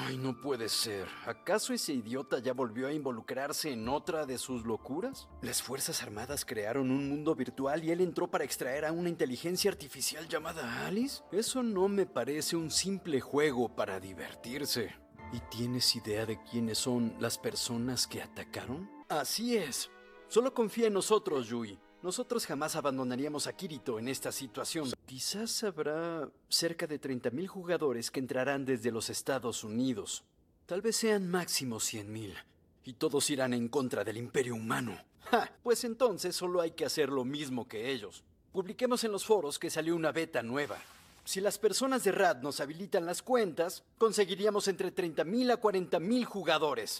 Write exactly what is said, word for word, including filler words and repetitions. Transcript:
Ay, no puede ser. ¿Acaso ese idiota ya volvió a involucrarse en otra de sus locuras? Las Fuerzas Armadas crearon un mundo virtual y él entró para extraer a una inteligencia artificial llamada Alice. Eso no me parece un simple juego para divertirse. ¿Y tienes idea de quiénes son las personas que atacaron? Así es. Solo confía en nosotros, Yui. Nosotros jamás abandonaríamos a Kirito en esta situación. Quizás habrá cerca de treinta mil jugadores que entrarán desde los Estados Unidos. Tal vez sean máximo cien mil. Y todos irán en contra del Imperio Humano. ¡Ja! Pues entonces solo hay que hacer lo mismo que ellos. Publiquemos en los foros que salió una beta nueva. Si las personas de R A D nos habilitan las cuentas, conseguiríamos entre treinta mil a cuarenta mil jugadores.